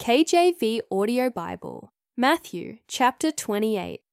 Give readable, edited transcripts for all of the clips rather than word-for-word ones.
KJV Audio Bible, Matthew chapter 28.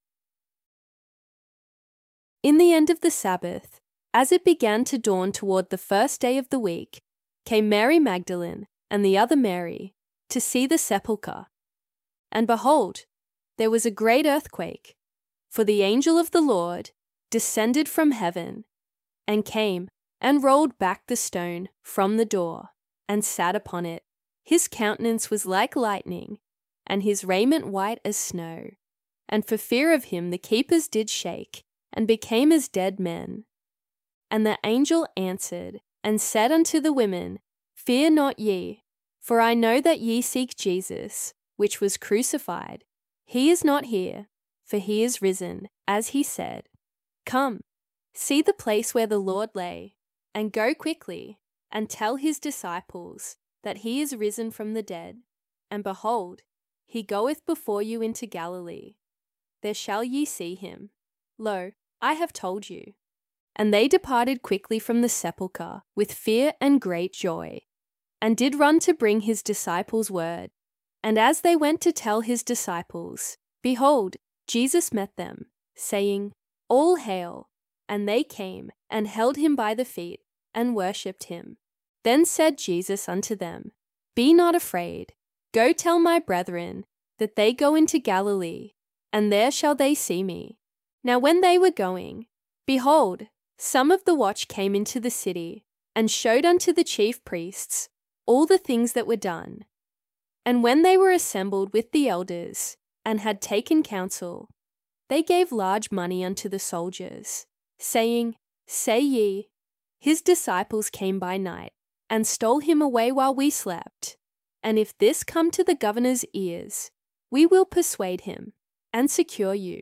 In the end of the Sabbath, as it began to dawn toward the first day of the week, came Mary Magdalene and the other Mary to see the sepulchre. And behold, there was a great earthquake, for the angel of the Lord descended from heaven and came and rolled back the stone from the door and sat upon it. His countenance was like lightning, and his raiment white as snow. And for fear of him the keepers did shake, and became as dead men. And the angel answered, and said unto the women, Fear not ye, for I know that ye seek Jesus, which was crucified. He is not here, for he is risen, as he said. Come, see the place where the Lord lay, and go quickly, and tell his disciples that he is risen from the dead. And behold, he goeth before you into Galilee. There shall ye see him. Lo, I have told you. And they departed quickly from the sepulchre with fear and great joy, and did run to bring his disciples word. And as they went to tell his disciples, behold, Jesus met them, saying, All hail! And they came and held him by the feet, and worshipped him. Then said Jesus unto them, Be not afraid. Go tell my brethren that they go into Galilee, and there shall they see me. Now when they were going, behold, some of the watch came into the city, and showed unto the chief priests all the things that were done. And when they were assembled with the elders, and had taken counsel, they gave large money unto the soldiers, saying, Say ye, his disciples came by night, and stole him away while we slept. And if this come to the governor's ears, we will persuade him, and secure you.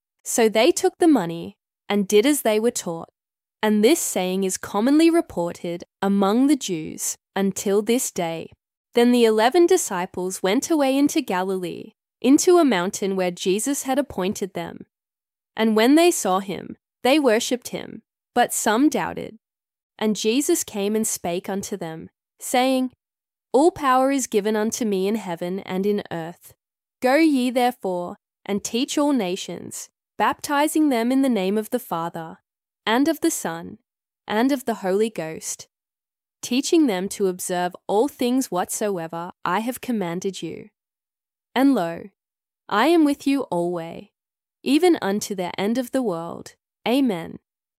So they took the money, and did as they were taught. And this saying is commonly reported among the Jews until this day. Then the 11 disciples went away into Galilee, into a mountain where Jesus had appointed them. And when they saw him, they worshipped him, but some doubted. And Jesus came and spake unto them, saying, All power is given unto me in heaven and in earth. Go ye therefore, and teach all nations, baptizing them in the name of the Father, and of the Son, and of the Holy Ghost, teaching them to observe all things whatsoever I have commanded you. And lo, I am with you alway, even unto the end of the world. Amen.